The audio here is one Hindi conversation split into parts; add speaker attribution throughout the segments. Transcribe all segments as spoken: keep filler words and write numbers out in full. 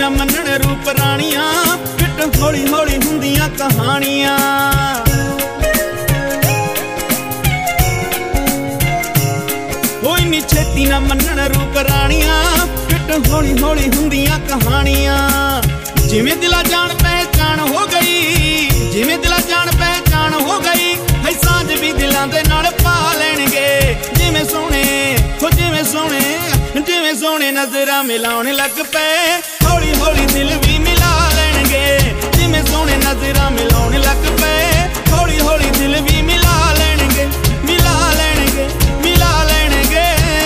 Speaker 1: ना मनण रूप राणियां, फिट हौली हौली हुंदियां कहानियां। कोई नी छेती ना मनण रूप राणियां, फिट हौली हौली हुंदियां कहानियां। जिवें दिला जान पहचान हो गई, जिवें दिला जान पहचान हो गई, है सांझ भी दिलां दे नाल पा लैणगे। जिवें सोहणे हो जिवें सोहणे जिवें सोहणे नजरां मिलाउण लग पे, हौली हौली दिल भी मिला लैणगे। जिवें सोहणे नजरां मिलाउण लग पे, हौली हौली दिल भी मिला लैणगे, मिला लैणगे, मिला लैणगे।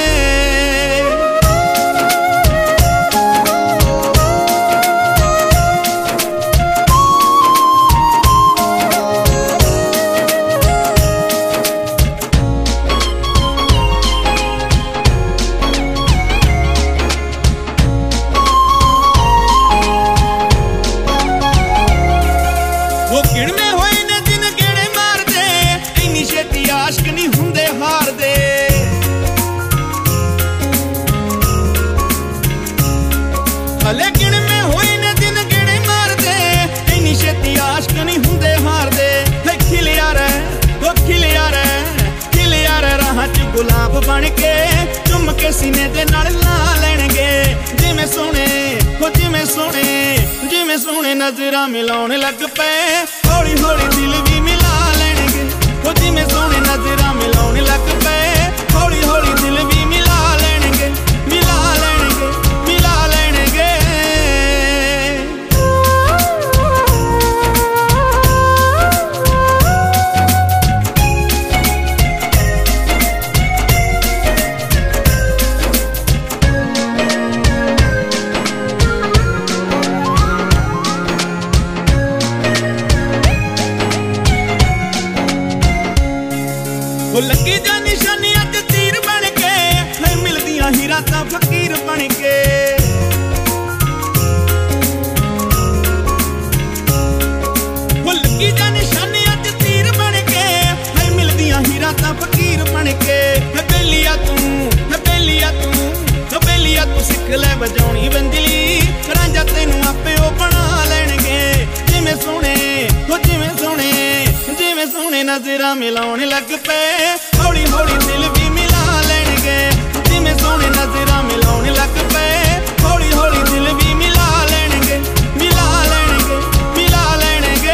Speaker 1: वो गिणवे होए ने दिन गेड़े मार दे, इन्नी छेती आशिक नहीं हुंदे हार दे। भले गिणवे होए ने दिन गेड़े मार दे, इन्नी छेती आशिक नहीं हुंदे हार दे। खिलिया रे वो खिलिया रे खिलिया रे राह च गुलाब बन के, चुम के सीने दे नाल ला लैणगे। जिवें सोहणे हो जिवें सोहणे जिवें सोहणे नजरां मिलाउण लग पे, हौली हौली दिल भी मिला लैणगे। हो जिवें सोहणे नजरां मिलाउण लग पे, हौली हौली दिल भी मिला लैणगे, मिला लैणगे, मिला लैणगे। वो लगी जा निशानी अज तीर बन के, है मिलदियां हीरां तां फकीर बन के। वो लगी जा निशानी अज तीर बन के, है मिलदियां हीरां तां फकीर बन के। है बेलिया तू है बेलिया तू है बेलिया तू सिख ले वजाउणी बंजली, रांझा तैनूं आपे ओ बना लैणगे। जिवें सोहणे हो जिवें सोहणे जिवें सोहणे नजरां मिलाउण लग पे, हौली हौली दिल भी मिला लैणगे। जिवें सोहणे नजरां मिलाउण लग पे, हौली हौली दिल भी मिला लैणगे, मिला लैणगे, मिला लैणगे।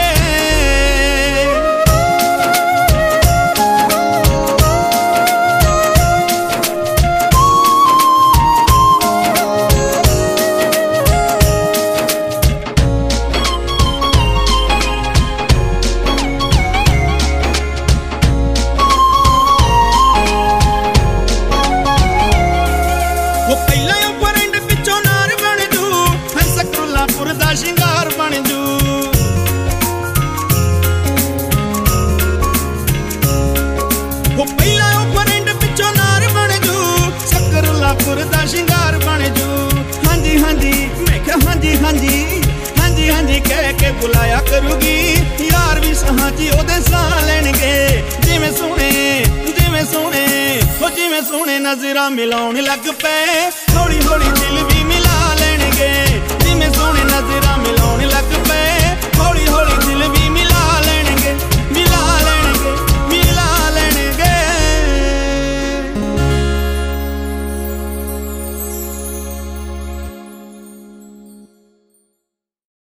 Speaker 1: वो पहला फ्रेंड पिछों नार बन जू, है सकरुल्लापुर दा शिंगार बन जू। वो पहला फ्रेंड पिछों नार बन जू, सकरुल्लापुर दा शिंगार बन जू। हाँ जी हाँ जी मैं क्या हाँ जी हाँ जी हाँ जी हाँ जी कह के बुलाया करूगी, यार भी सहां जी ओदे साह लैणगे। जिवें सोहणे जिवें सोहणे हो जिवें सोहणे नजरां मिलाउण लग पे, हौली हौली दिल